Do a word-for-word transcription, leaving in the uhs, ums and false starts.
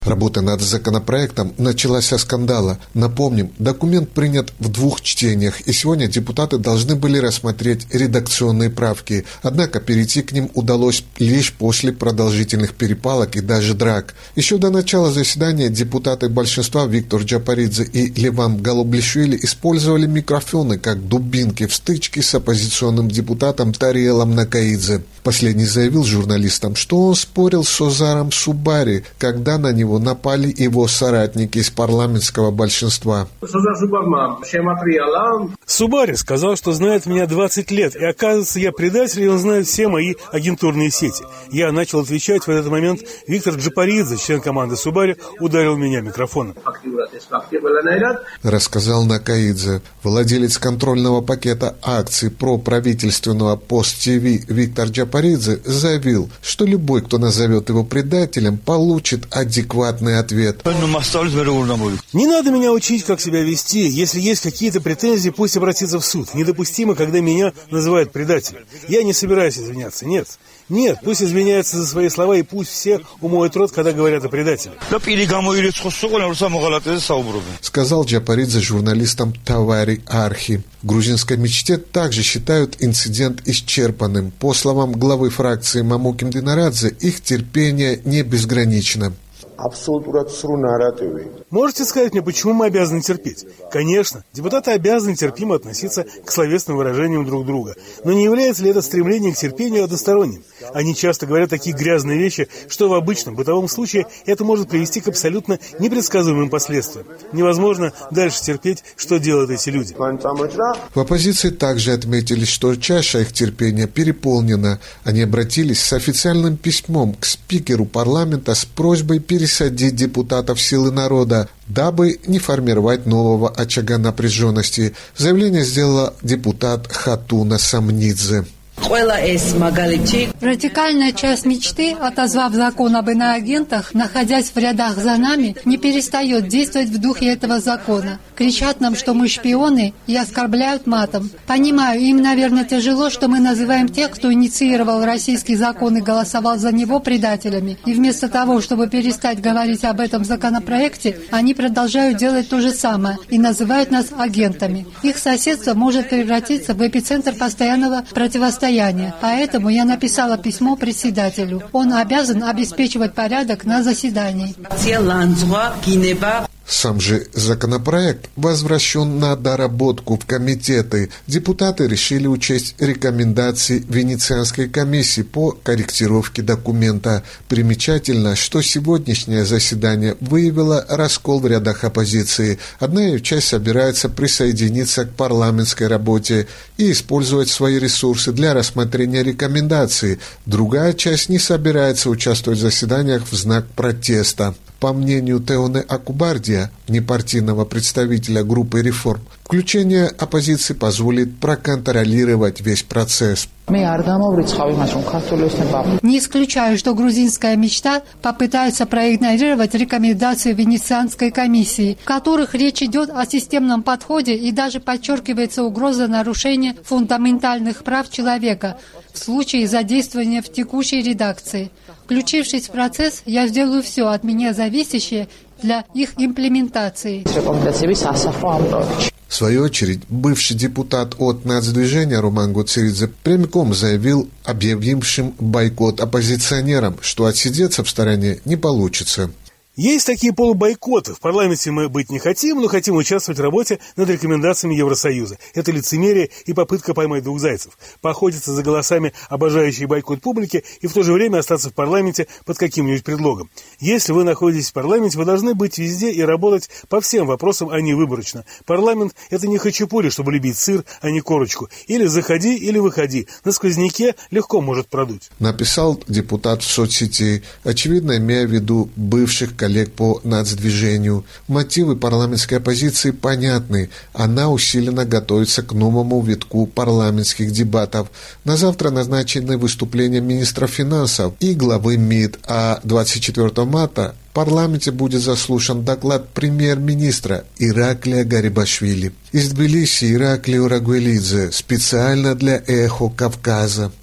Работа над законопроектом началась со скандала. Напомним, документ принят в двух чтениях, и сегодня депутаты должны были рассмотреть редакционные правки. Однако перейти к ним удалось лишь после продолжительных перепалок и даже драк. Еще до начала заседания депутаты большинства Виктор Джапаридзе и Леван Голублишвили использовали микрофоны как дубинки в стычке с оппозиционным депутатом Тариелом Накаидзе. Последний заявил журналистам, что он спорил с Озаром Субари, когда на него напали его соратники из парламентского большинства. Субари сказал, что знает меня двадцать лет, и оказывается, я предатель, и он знает все мои агентурные сети. Я начал отвечать, в этот момент Виктор Джапаридзе, член команды Субари, ударил меня микрофоном. Рассказал Накаидзе. Владелец контрольного пакета акций проправительственного Пост-ТВ Виктор Джапаридзе заявил, что любой, кто назовет его предателем, получит адекватный ответ. Не надо меня учить, как себя вести. Если есть какие-то претензии, пусть обратится в суд. Недопустимо, когда меня называют предателем. Я не собираюсь извиняться, нет. Нет, пусть извиняются за свои слова, и пусть все умоют рот, когда говорят о предателе. Сказал Джапаридзе журналистам Тавари Архи. В грузинской мечте также считают инцидент исчерпанным. По словам главы фракции Мамуким Динарадзе, их терпение не безгранично. Можете сказать мне, почему мы обязаны терпеть? Конечно, депутаты обязаны терпимо относиться к словесным выражениям друг друга. Но не является ли это стремление к терпению односторонним? Они часто говорят такие грязные вещи, что в обычном бытовом случае это может привести к абсолютно непредсказуемым последствиям. Невозможно дальше терпеть, что делают эти люди. В оппозиции также отметили, что чаша их терпения переполнена. Они обратились с официальным письмом к спикеру парламента с просьбой пересадить садить депутатов силы народа, дабы не формировать нового очага напряженности. Заявление сделала депутат Хатуна Самнидзе. Радикальная часть мечты, отозвав закон об иноагентах, находясь в рядах за нами, не перестает действовать в духе этого закона. Кричат нам, что мы шпионы, и оскорбляют матом. Понимаю, им, наверное, тяжело, что мы называем тех, кто инициировал российский закон и голосовал за него, предателями. И вместо того, чтобы перестать говорить об этом законопроекте, они продолжают делать то же самое и называют нас агентами. Их соседство может превратиться в эпицентр постоянного противостояния. Поэтому я написала письмо председателю. Он обязан обеспечивать порядок на заседании. Сам же законопроект возвращен на доработку в комитеты. Депутаты решили учесть рекомендации Венецианской комиссии по корректировке документа. Примечательно, что сегодняшнее заседание выявило раскол в рядах оппозиции. Одна ее часть собирается присоединиться к парламентской работе и использовать свои ресурсы для рассмотрения рекомендаций. Другая часть не собирается участвовать в заседаниях в знак протеста. По мнению Теоне Акубардия, внепартийного представителя группы «Реформ», включение оппозиции позволит проконтролировать весь процесс. Не исключаю, что грузинская мечта попытается проигнорировать рекомендации Венецианской комиссии, в которых речь идет о системном подходе и даже подчеркивается угроза нарушения фундаментальных прав человека в случае задействования в текущей редакции. Включившись в процесс, я сделаю все от меня зависящее для их имплементации. В свою очередь, бывший депутат от нацдвижения Роман Гоцеридзе прямиком заявил объявившим бойкот оппозиционерам, что отсидеться в стороне не получится. Есть такие полубойкоты. В парламенте мы быть не хотим, но хотим участвовать в работе над рекомендациями Евросоюза. Это лицемерие и попытка поймать двух зайцев. Поохотиться за голосами обожающей бойкот публики и в то же время остаться в парламенте под каким-нибудь предлогом. Если вы находитесь в парламенте, вы должны быть везде и работать по всем вопросам, а не выборочно. Парламент – это не хачапури, чтобы любить сыр, а не корочку. Или заходи, или выходи. На сквозняке легко может продуть. Написал депутат в соцсети, очевидно, имея в виду бывших коллег по нацдвижению. Мотивы парламентской оппозиции понятны. Она усиленно готовится к новому витку парламентских дебатов. На завтра назначены выступления министра финансов и главы МИД, а двадцать четвёртого марта в парламенте будет заслушан доклад премьер-министра Ираклия Гарибашвили. Из Тбилиси Ираклий Рагвелидзе специально для «Эхо Кавказа».